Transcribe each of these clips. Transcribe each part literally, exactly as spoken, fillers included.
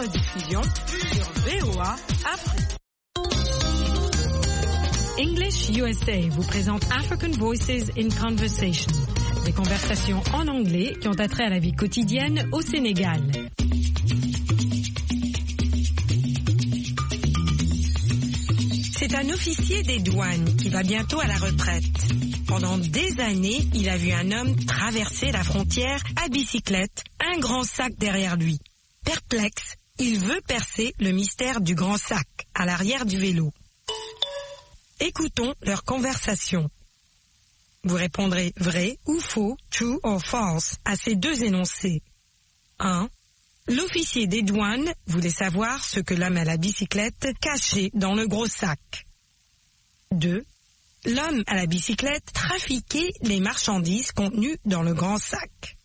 rediffusion sur V O A Afrique. English U S A vous présente African Voices in Conversation, des conversations en anglais qui ont attrait à la vie quotidienne au Sénégal. C'est un officier des douanes qui va bientôt à la retraite. Pendant des années, il a vu un homme traverser la frontière à bicyclette, un grand sac derrière lui. Perplexe, il veut percer le mystère du grand sac à l'arrière du vélo. Écoutons leur conversation. Vous répondrez vrai ou faux, true or false, à ces deux énoncés. un. L'officier des douanes voulait savoir ce que l'homme à la bicyclette cachait dans le gros sac. deux. L'homme à la bicyclette trafiquait les marchandises contenues dans le grand sac.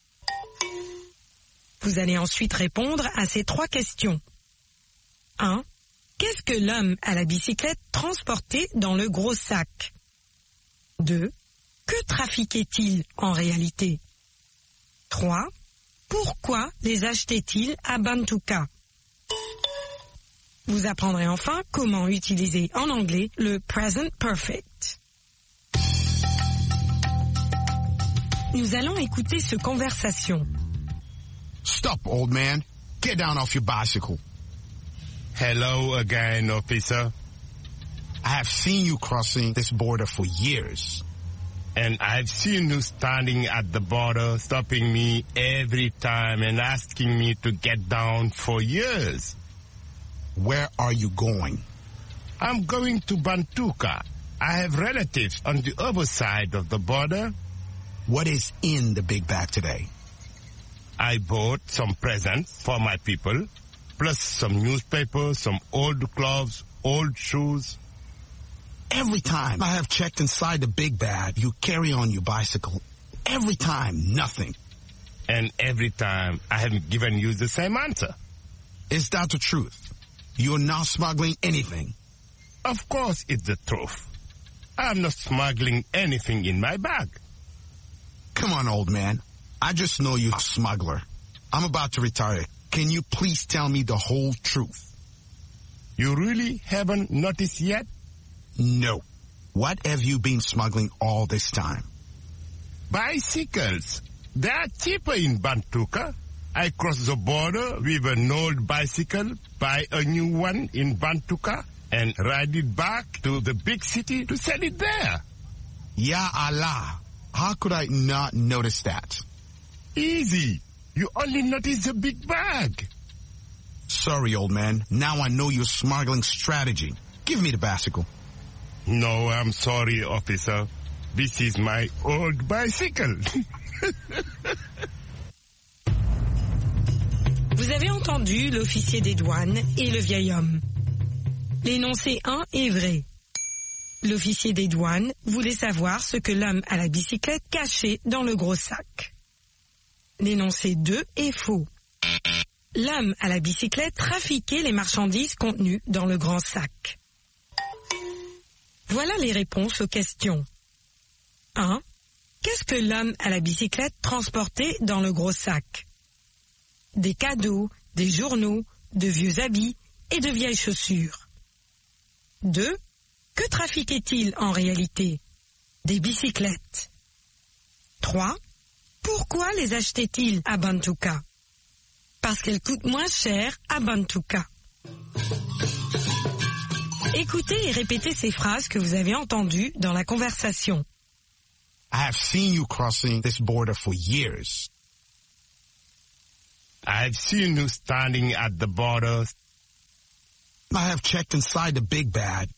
Vous allez ensuite répondre à ces trois questions. un. Qu'est-ce que l'homme à la bicyclette transportait dans le gros sac? deux. Que trafiquait-il en réalité? trois. Pourquoi les achetait-il à Bantuka? Vous apprendrez enfin comment utiliser en anglais le present perfect. Nous allons écouter cette conversation. Stop, old man. Get down off your bicycle. Hello again, officer. I have seen you crossing this border for years. And I've seen you standing at the border, stopping me every time and asking me to get down for years. Where are you going? I'm going to Bantuka. I have relatives on the other side of the border. What is in the big bag today? I bought some presents for my people, plus some newspapers, some old clothes, old shoes. Every time I have checked inside the big bag, you carry on your bicycle. Every time, nothing. And every time, I have given you the same answer. Is that the truth? You're not smuggling anything? Of course it's the truth. I'm not smuggling anything in my bag. Come on, old man. I just know you're a smuggler. I'm about to retire. Can you please tell me the whole truth? You really haven't noticed yet? No. What have you been smuggling all this time? Bicycles. They are cheaper in Bantuka. I cross the border with an old bicycle, buy a new one in Bantuka, and ride it back to the big city to sell it there. Ya Allah. How could I not notice that? Easy. You only notice the big bag. Sorry, old man. Now I know your smuggling strategy. Give me the bicycle. No, I'm sorry, officer. This is my old bicycle. Vous avez entendu l'officier des douanes et le vieil homme. L'énoncé un est vrai. L'officier des douanes voulait savoir ce que l'homme à la bicyclette cachait dans le gros sac. L'énoncé deux est faux. L'homme à la bicyclette trafiquait les marchandises contenues dans le grand sac. Voilà les réponses aux questions. un. Qu'est-ce que l'homme à la bicyclette transportait dans le gros sac? Des cadeaux, des journaux, de vieux habits et de vieilles chaussures. deux. Que trafiquait-il en réalité? Des bicyclettes. trois. Pourquoi les achetait-il à Bantuka? Parce qu'elles coûtent moins cher à Bantuka. Écoutez et répétez ces phrases que vous avez entendues dans la conversation. I have seen you crossing this border for years. I've seen you standing at the border. I have checked inside the big bag.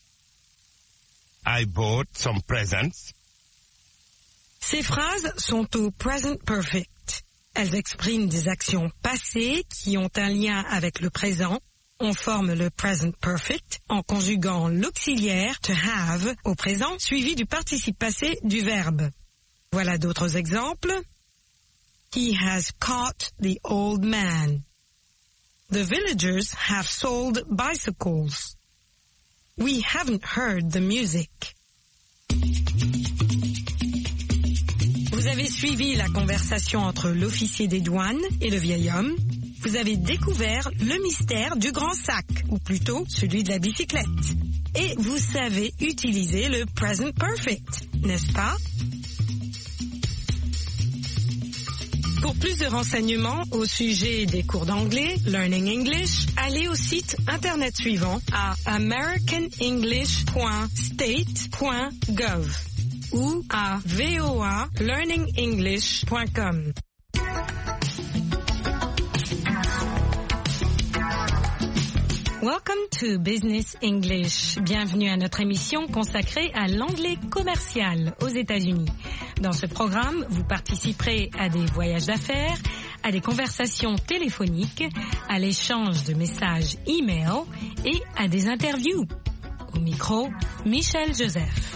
I bought some presents. Ces phrases sont au present perfect. Elles expriment des actions passées qui ont un lien avec le présent. On forme le present perfect en conjuguant l'auxiliaire to have au présent suivi du participe passé du verbe. Voilà d'autres exemples. He has caught the old man. The villagers have sold bicycles. We haven't heard the music. Vous avez suivi la conversation entre l'officier des douanes et le vieil homme. vous avez découvert le mystère du grand sac, ou plutôt celui de la bicyclette. Et vous savez utiliser le present perfect, n'est-ce pas? Pour plus de renseignements au sujet des cours d'anglais, Learning English, allez au site internet suivant à american english point state point gov ou à voa learning english point com. Welcome to Business English. Bienvenue à notre émission consacrée à l'anglais commercial aux États-Unis. Dans ce programme, vous participerez à des voyages d'affaires, à des conversations téléphoniques, à l'échange de messages e-mail et à des interviews. Au micro, Michel Joseph.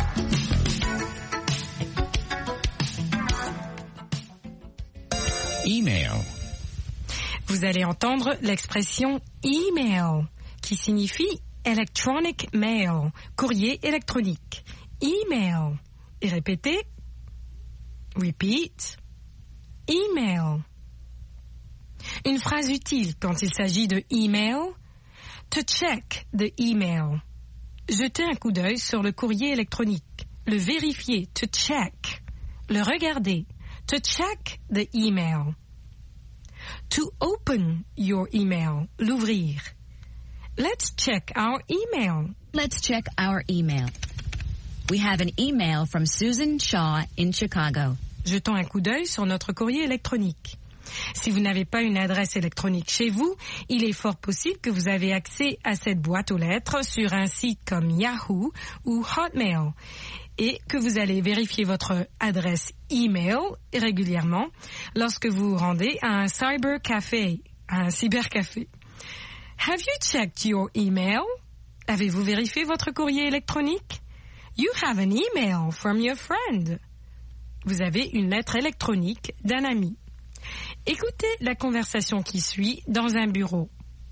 Email. Vous allez entendre l'expression email, qui signifie electronic mail, courrier électronique. Email. Et répétez. Repeat. Email. Une phrase utile quand il s'agit de email. To check the email. Jeter un coup d'œil sur le courrier électronique. Le vérifier. To check. Le regarder. To check the email. To open your email. L'ouvrir. Let's check our email. Let's check our email. We have an email from Susan Shaw in Chicago. Jetons un coup d'œil sur notre courrier électronique. Si vous n'avez pas une adresse électronique chez vous, il est fort possible que vous avez accès à cette boîte aux lettres sur un site comme Yahoo ou Hotmail et que vous allez vérifier votre adresse email régulièrement lorsque vous vous rendez à un cybercafé, à un cybercafé. Have you checked your email? Avez-vous vérifié votre courrier électronique? You have an email from your friend. Vous avez une lettre électronique d'un ami. Écoutez la conversation qui suit dans un bureau.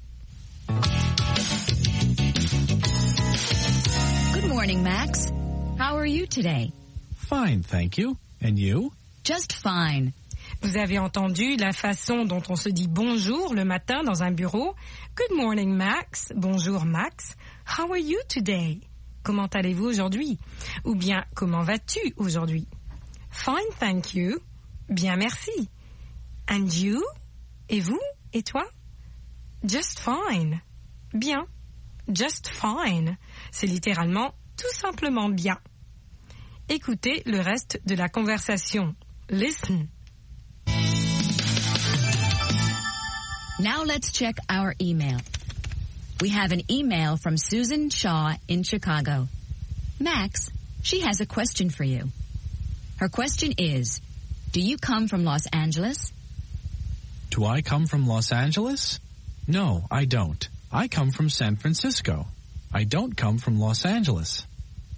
Good morning, Max. How are you today? Fine, thank you. And you? Just fine. Vous avez entendu la façon dont on se dit bonjour le matin dans un bureau. Good morning, Max. Bonjour, Max. How are you today? Comment allez-vous aujourd'hui? Ou bien, comment vas-tu aujourd'hui? Fine, thank you. Bien, merci. And you? Et vous? Et toi? Just fine. Bien. Just fine. C'est littéralement tout simplement bien. Écoutez le reste de la conversation. Listen. Now let's check our email. We have an email from Susan Shaw in Chicago. Max, she has a question for you. Her question is, do you come from Los Angeles? Do I come from Los Angeles? No, I don't. I come from San Francisco. I don't come from Los Angeles.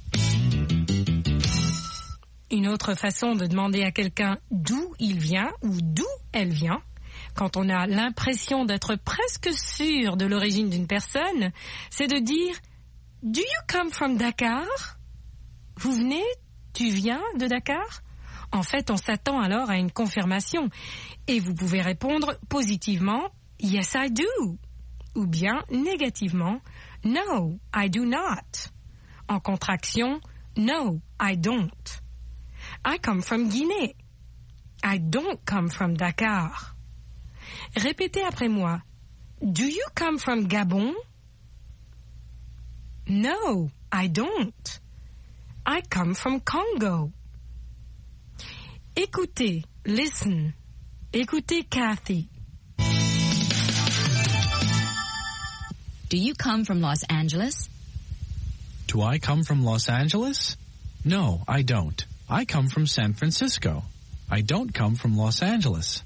Une autre façon de demander à quelqu'un d'où il vient ou d'où elle vient, quand on a l'impression d'être presque sûr de l'origine d'une personne, c'est de dire « Do you come from Dakar ?» Vous venez, tu viens de Dakar? En fait, on s'attend alors à une confirmation. Et vous pouvez répondre positivement « Yes, I do » ou bien négativement « No, I do not ». En contraction « No, I don't ». I come from Guinée. I don't come from Dakar. Répétez après moi. Do you come from Gabon? No, I don't. I come from Congo. Écoutez, listen. Écoutez Kathy. Do you come from Los Angeles? Do I come from Los Angeles? No, I don't. I come from San Francisco. I don't come from Los Angeles.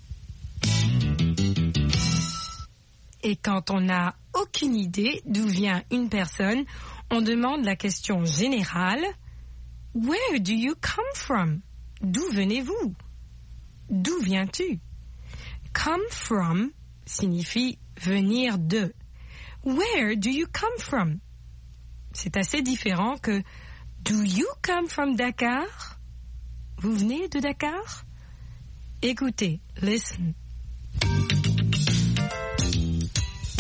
Et quand on n'a aucune idée d'où vient une personne, on demande la question générale « Where do you come from ?» D'où venez-vous? D'où viens-tu? Come from signifie venir de. Where do you come from? C'est assez différent que Do you come from Dakar? Vous venez de Dakar? Écoutez, listen.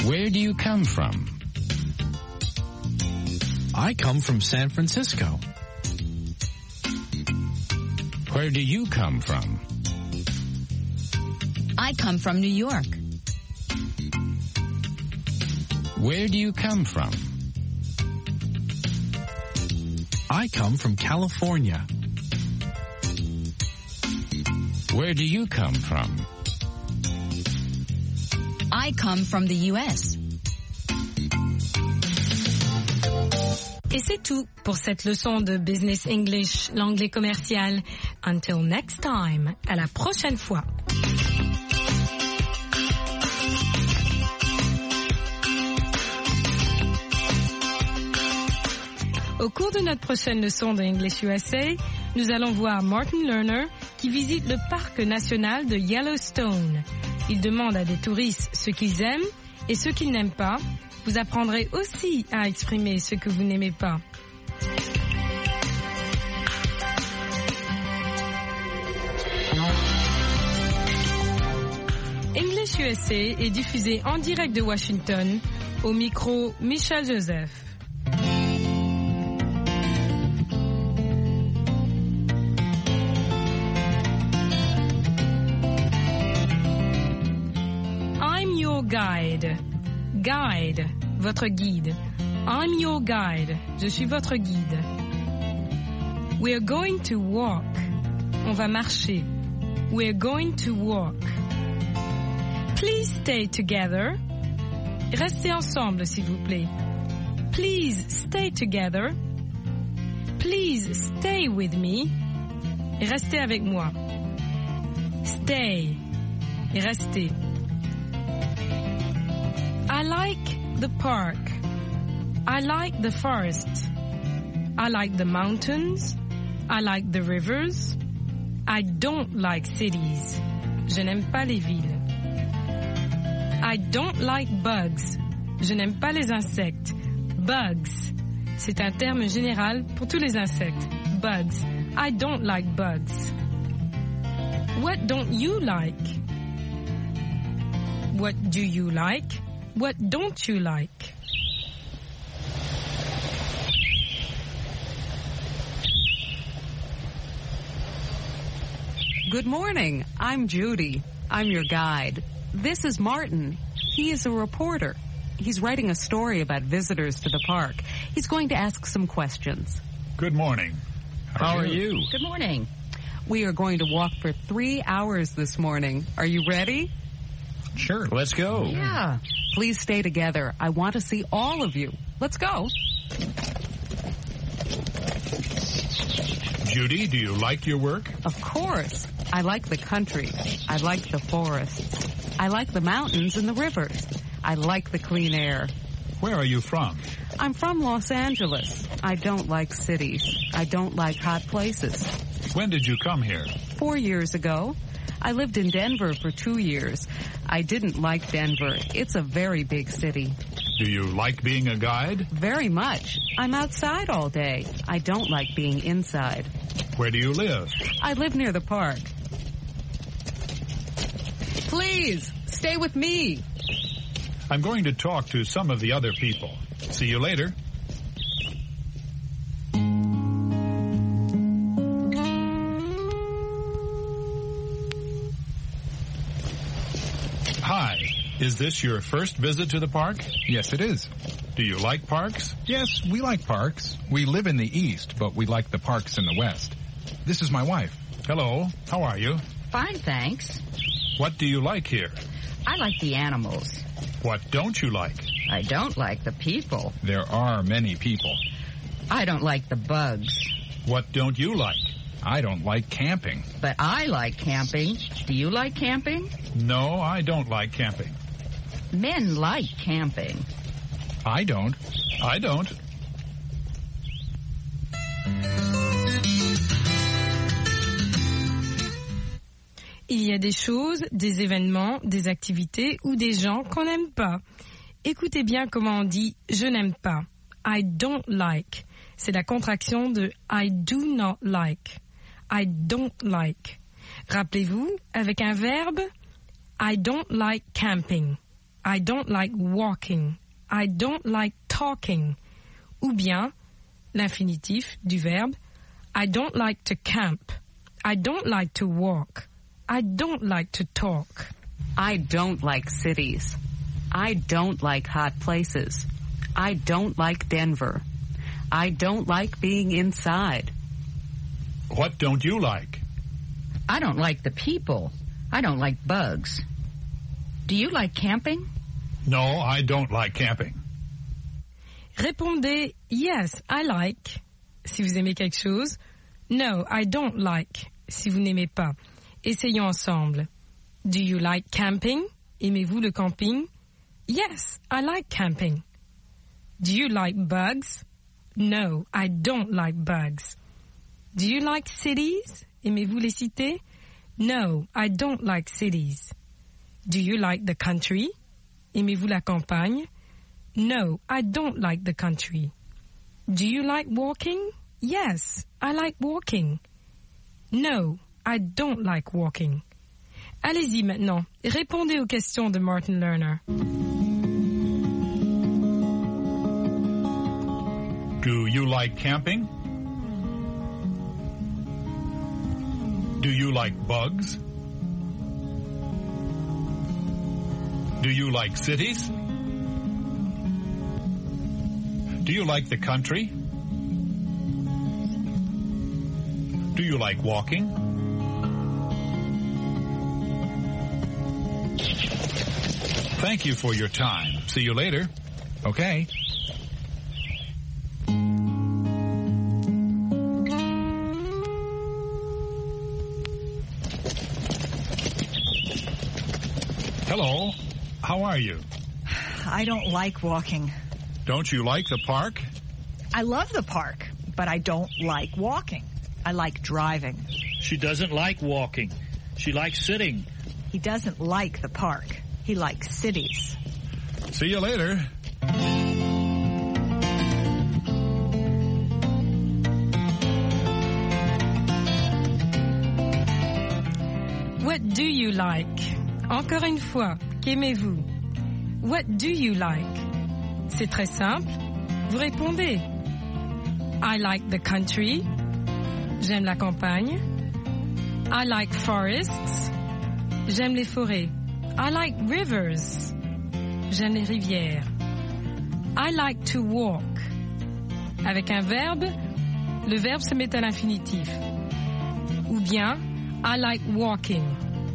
Where do you come from? I come from San Francisco. Where do you come from? I come from New York. Where do you come from? I come from California. Where do you come from? I come from the U S. Et c'est tout pour cette leçon de Business English, l'anglais commercial. Until next time, à la prochaine fois. Au cours de notre prochaine leçon de English U S A, nous allons voir Martin Lerner qui visite le parc national de Yellowstone. Il demande à des touristes ce qu'ils aiment et ce qu'ils n'aiment pas. Vous apprendrez aussi à exprimer ce que vous n'aimez pas. English U S A est diffusé en direct de Washington, au micro Michel Joseph. I'm your guide. Guide, votre guide. I'm your guide. Je suis votre guide. We're going to walk. On va marcher. We're going to walk. Please stay together. Restez ensemble, s'il vous plaît. Please stay together. Please stay with me. Restez avec moi. Stay. Restez. I like the park. I like the forest. I like the mountains. I like the rivers. I don't like cities. Je n'aime pas les villes. I don't like bugs. Je n'aime pas les insectes. Bugs. C'est un terme général pour tous les insectes. Bugs. I don't like bugs. What don't you like? What do you like? What don't you like? Good morning. I'm Judy. I'm your guide. This is Martin. He is a reporter. He's writing a story about visitors to the park. He's going to ask some questions. Good morning. How, How are you? Good morning. We are going to walk for three hours this morning. Are you ready? Sure. Let's go. Yeah. Please stay together. I want to see all of you. Let's go. Judy, do you like your work? Of course. I like the country. I like the forests. I like the mountains and the rivers. I like the clean air. Where are you from? I'm from Los Angeles. I don't like cities. I don't like hot places. When did you come here? Four years ago. I lived in Denver for two years. I didn't like Denver. It's a very big city. Do you like being a guide? Very much. I'm outside all day. I don't like being inside. Where do you live? I live near the park. Please, stay with me. I'm going to talk to some of the other people. See you later. Hi. Is this your first visit to the park? Yes, it is. Do you like parks? Yes, we like parks. We live in the east, but we like the parks in the west. This is my wife. Hello. How are you? Fine, thanks. What do you like here? I like the animals. What don't you like? I don't like the people. There are many people. I don't like the bugs. What don't you like? I don't like camping. But I like camping. Do you like camping? No, I don't like camping. Men like camping. I don't. I don't. Il y a des choses, des événements, des activités ou des gens qu'on n'aime pas. Écoutez bien comment on dit « je n'aime pas ». I don't like. C'est la contraction de I do not like. I don't like. Rappelez-vous, avec un verbe, I don't like camping. I don't like walking. I don't like talking. Ou bien l'infinitif du verbe I don't like to camp. I don't like to walk. I don't like to talk. I don't like cities. I don't like hot places. I don't like Denver. I don't like being inside. What don't you like? I don't like the people. I don't like bugs. Do you like camping? No, I don't like camping. Répondez yes, I like si vous aimez quelque chose. No, I don't like si vous n'aimez pas. Essayons ensemble. Do you like camping? Aimez-vous le camping? Yes, I like camping. Do you like bugs? No, I don't like bugs. Do you like cities? Aimez-vous les cités? No, I don't like cities. Do you like the country? Aimez-vous la campagne? No, I don't like the country. Do you like walking? Yes, I like walking. No, I don't like walking. Allez-y maintenant, répondez aux questions de Martin Lerner. Do you like camping? Do you like bugs? Do you like cities? Do you like the country? Do you like walking? Thank you for your time. See you later. Okay. Hello. How are you? I don't like walking. Don't you like the park? I love the park, but I don't like walking. I like driving. She doesn't like walking. She likes sitting. He doesn't like the park. He likes cities. See you later. What do you like? Encore une fois, qu'aimez-vous? What do you like? C'est très simple. Vous répondez. I like the country. J'aime la campagne. I like forests. J'aime les forêts. I like rivers. J'aime les rivières. I like to walk. Avec un verbe, le verbe se met à l'infinitif. Ou bien, I like walking.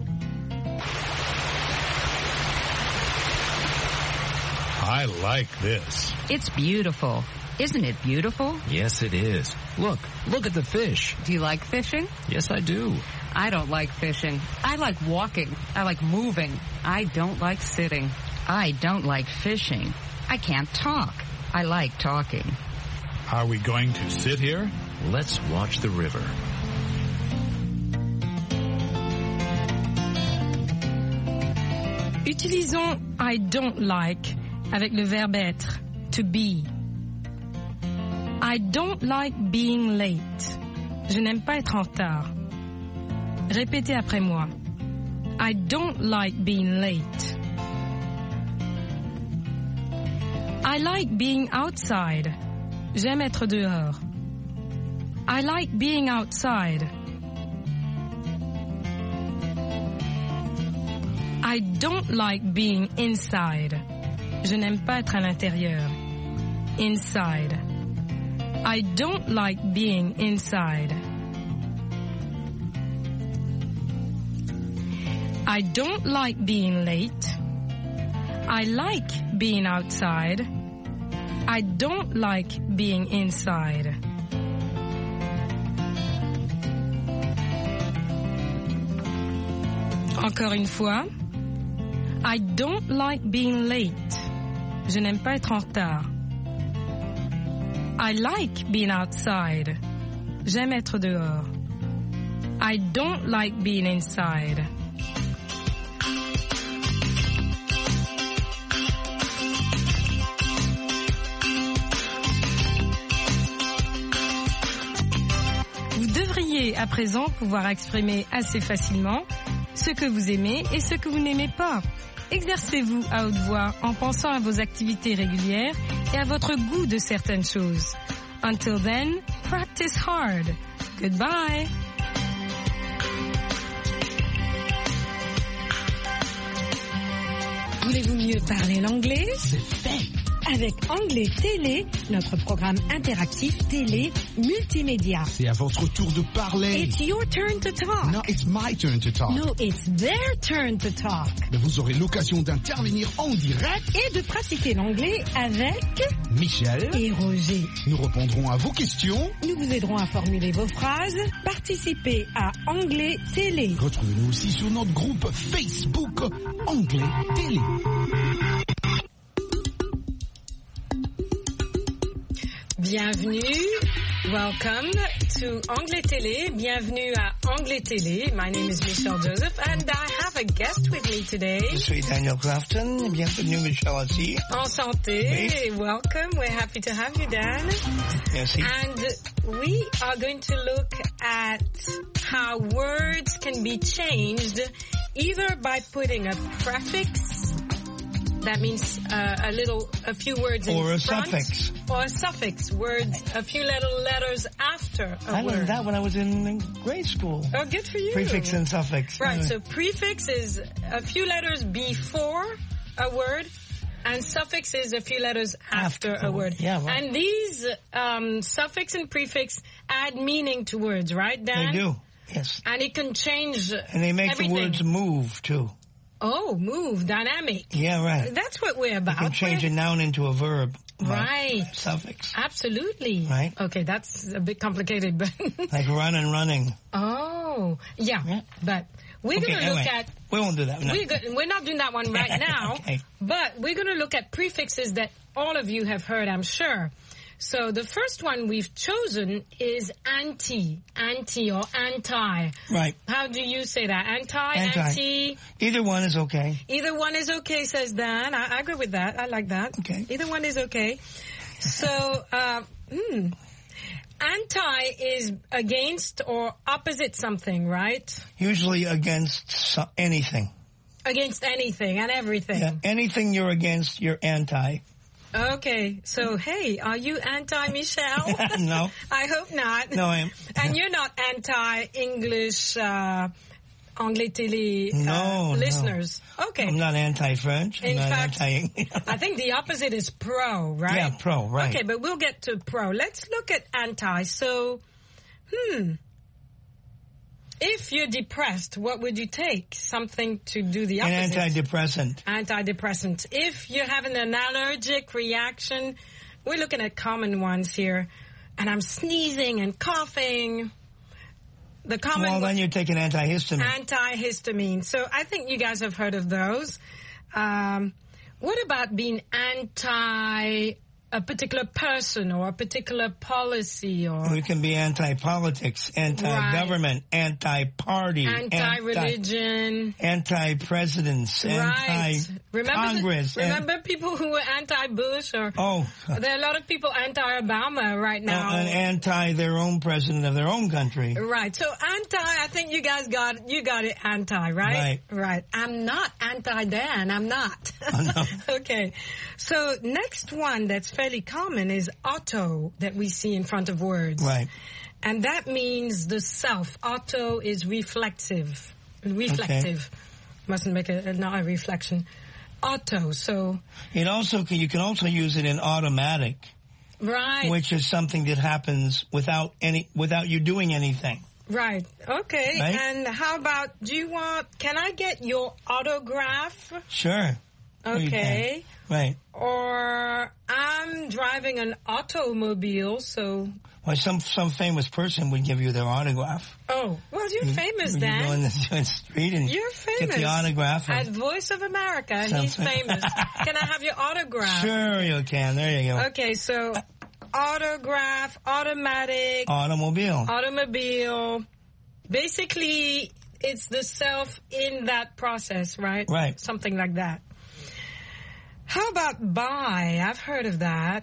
I like this. It's beautiful. Isn't it beautiful? Yes, it is. Look, look at the fish. Do you like fishing? Yes, I do. I don't like fishing. I like walking. I like moving. I don't like sitting. I don't like fishing. I can't talk. I like talking. Are we going to sit here? Let's watch the river. Utilisons I don't like avec le verbe être, to be. I don't like being late. Je n'aime pas être en retard. Répétez après moi. I don't like being late. I like being outside. J'aime être dehors. I like being outside. I don't like being inside. Je n'aime pas être à l'intérieur. Inside. I don't like being inside. I don't like being late. I like being outside. I don't like being inside. Encore une fois. I don't like being late. Je n'aime pas être en retard. I like being outside. J'aime être dehors. I don't like being inside. Vous devriez à présent pouvoir exprimer assez facilement ce que vous aimez et ce que vous n'aimez pas. Exercez-vous à haute voix en pensant à vos activités régulières et à votre goût de certaines choses. Until then, practice hard. Goodbye. Voulez-vous mieux parler l'anglais? C'est fait. Avec Anglais Télé, notre programme interactif télé multimédia. C'est à votre tour de parler. It's your turn to talk. No, it's my turn to talk. No, it's their turn to talk. Mais vous aurez l'occasion d'intervenir en direct et de pratiquer l'anglais avec Michel et Roger. Nous répondrons à vos questions. Nous vous aiderons à formuler vos phrases. Participez à Anglais Télé. Retrouvez-nous aussi sur notre groupe Facebook Anglais Télé. Bienvenue, welcome to Anglais Télé. Bienvenue à Anglais Télé. My name is Michelle Joseph and I have a guest with me today. Je suis Daniel Crafton. Bienvenue, Michelle aussi. Enchanté. Oui. Welcome. We're happy to have you, Dan. Merci. And we are going to look at how words can be changed either by putting a prefix. That means uh, a little, a few words in or a front, suffix, or a suffix, words, a few little letters after a I word. I learned that when I was in grade school. Oh, good for you. Prefix and suffix. Right. So prefix is a few letters before a word, and suffix is a few letters after, after a word. Yeah. Right. And these um, suffix and prefix add meaning to words, right, Dan? They do. Yes. And it can change. And they make everything. the words move too. Oh, move, dynamic. Yeah, right. That's what we're about. You can change we're... a noun into a verb. Right. Right. Suffix. Absolutely. Right. Okay, that's a bit complicated, but... like run and running. Oh, yeah. yeah. But we're okay, going to anyway, look at... We won't do that. No. We're, go- we're not doing that one right now, okay. But we're going to look at prefixes that all of you have heard, I'm sure. So the first one we've chosen is anti, anti or anti. Right. How do you say that? Anti, anti. anti? Either one is okay. Either one is okay, says Dan. I, I agree with that. I like that. Okay. Either one is okay. So, uh, hmm. Anti is against or opposite something, right? Usually against so- anything. Against anything and everything. Yeah, anything you're against, you're anti. Okay, so hey, are you anti-Michelle? No. I hope not. No, I am. And you're not anti-English, uh, Anglais Télé uh, no, listeners? No. Okay. I'm not anti-French. I'm In not fact, anti- I think the opposite is pro, right? Yeah, pro, right. Okay, but we'll get to pro. Let's look at anti. So, hmm. If you're depressed, what would you take? Something to do the opposite. An antidepressant. Antidepressant. If you're having an allergic reaction, we're looking at common ones here. And I'm sneezing and coughing. The common Well, then you take an antihistamine. Antihistamine. So I think you guys have heard of those. Um, what about being anti a particular person or a particular policy? Or we can be anti-politics, anti-government, right. anti-party, anti-religion, anti-presidents, right. anti-Congress. Remember, remember people who were anti-Bush, or oh, there are a lot of people anti-Obama right now, uh, and anti their own president of their own country. Right. So anti, I think you guys got you got it. Anti, right? Right. Right. I'm not anti-Dan. I'm not. Oh, no. Okay. So next one that's fairly common is auto, that we see in front of words. Right. And that means the self. Auto is reflexive. Reflective. Okay. Mustn't make a, not a reflection. Auto, so... It also, you can also use it in automatic. Right. Which is something that happens without any, without you doing anything. Right. Okay. Right? And how about, do you want, can I get your autograph? Sure. Okay. Right. Or I'm driving an automobile, so... Well, some some famous person would give you their autograph. Oh, well, you're you, famous, you Dan. You go in the, in the street and you're famous. Get the autograph. At Voice of America, and he's famous. Can I have your autograph? Sure you can. There you go. Okay, so autograph, automatic... Automobile. Automobile. Basically, it's the self in that process, right? Right. Something like that. How about buy? I've heard of that.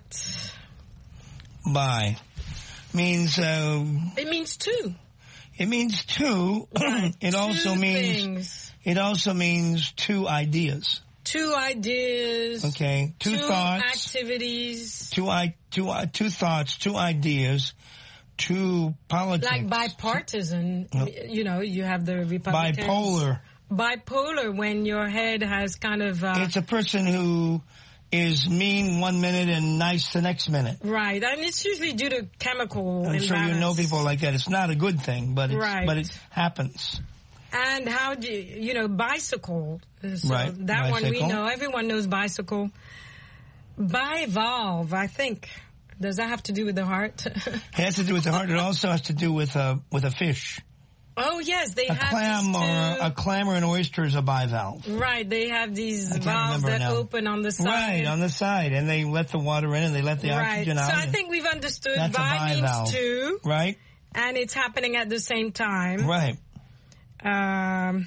Buy. Means... Uh, it means two. It means two. Right. It two also means... things. It also means two ideas. two ideas. Okay, two, two thoughts. activities. Two I two uh, two thoughts, two ideas, two politics. Like bipartisan. No. You know, you have the Republicans. Bipolar. Bipolar, when your head has kind of. Uh, it's a person who is mean one minute and nice the next minute. Right, and it's usually due to chemical I'm imbalance. sure you know people like that. It's not a good thing, but it's, Right. but it happens. And how do you, you know, bicycle. So Right, that one we bicycle. know. Everyone knows bicycle. Bivalve, I think. Does that have to do with the heart? It has to do with the heart. It also has to do with a with a fish. Oh, yes, they A have clam these or two- a clam or an oyster is a bivalve. Right, they have these I can't valves remember that now. open on the side. Right, on the side, and they let the water in and they let the Right. oxygen out. So I and think we've understood that's a bi means bivalve. two, Right, and it's happening at the same time. right. Um,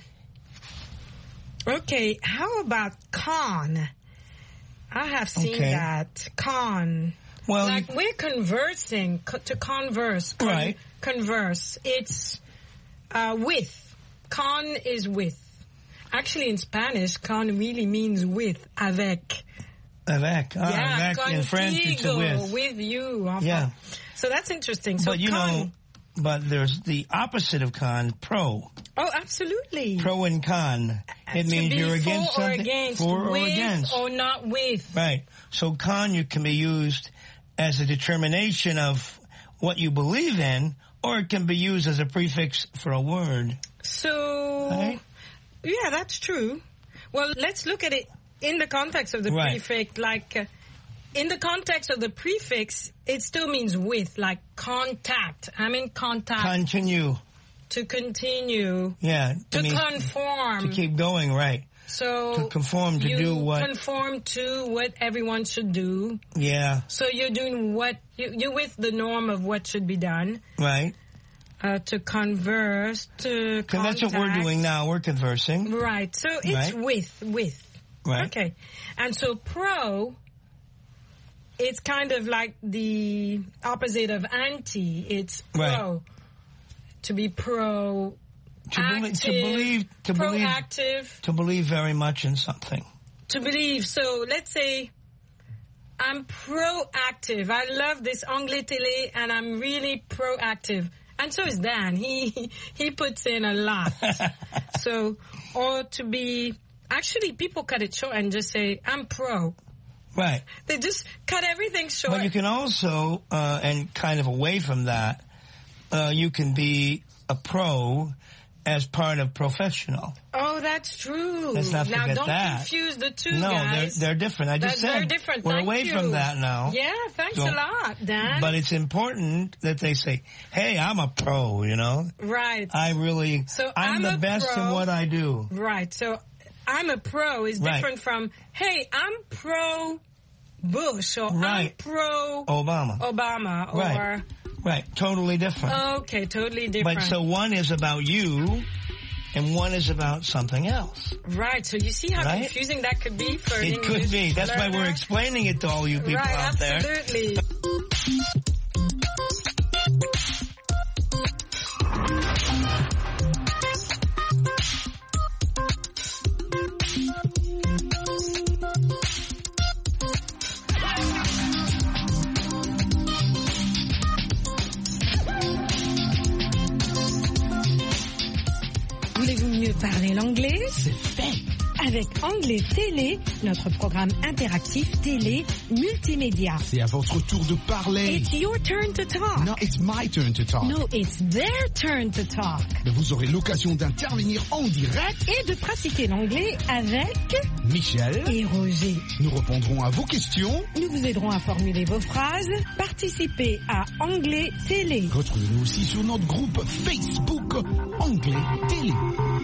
okay, how about con? I have seen Okay. that. Con. Well, like we're conversing, co- to converse. Con- Right. Converse. It's uh, with. Con is with. Actually, in Spanish, con really means with, avec. Avec. Ah, yeah, avec in French it's a contigo, with. with you. Enfin. Yeah. So that's interesting. So But you con. know, but there's the opposite of con, pro. Oh, absolutely. Pro and con. It to means be you're for against or something. against, for or with against. or not with. Right. So con you can be used as a determination of what you believe in, or it can be used as a prefix for a word. So, Right? yeah, that's true. Well, let's look at it in the context of the Right. prefix. Like, uh, in the context of the prefix, it still means with, like contact. I'm in contact. Continue. To continue. Yeah. To I mean, conform. To keep going, right. So to conform, to you do what- conform to what everyone should do. Yeah. So you're doing what, you, you're with the norm of what should be done. Right. Uh, to converse, to Because that's what we're contact. doing now. We're conversing. Right. So it's Right. with, with. Right. Okay. And so pro, it's kind of like the opposite of anti. It's pro. Right. To be pro. To, belie- to believe, to believe, proactive. to believe very much in something. To believe. So let's say I'm proactive. I love this Anglais Télé and I'm really proactive. And so is Dan. He he puts in a lot. So, or to be, actually people cut it short and just say, I'm pro. Right. They just cut everything short. But you can also, uh, and kind of away from that, uh, you can be a pro as part of professional. Oh, that's true. Let's not now, forget don't that. confuse the two, No, guys. they're, they're different. I just They're- said they're different. we're Thank away you. from that now. Yeah, thanks So- a lot, Dan. But it's important that they say, hey, I'm a pro, you know? Right. I really, So I'm, I'm the a best pro. in what I do. Right. So I'm a pro is Right. different from, hey, I'm pro Bush or I'm Right. pro Obama. Obama or Right. Right. Totally different. okay, totally different. But so one is about you and one is about something else. Right. So you see how Right? confusing that could be for an It English could be. That's why learner? we're explaining it to all you people right, out there. absolutely. Voulez-vous mieux parler l'anglais? C'est fait! Avec Anglais Télé, notre programme interactif télé multimédia. C'est à votre tour de parler. It's your turn to talk. No, it's my turn to talk. No, it's their turn to talk. Mais vous aurez l'occasion d'intervenir en direct. Et de pratiquer l'anglais avec Michel et Roger. Nous répondrons à vos questions. Nous vous aiderons à formuler vos phrases. Participez à Anglais Télé. Retrouvez-nous aussi sur notre groupe Facebook Anglais Télé.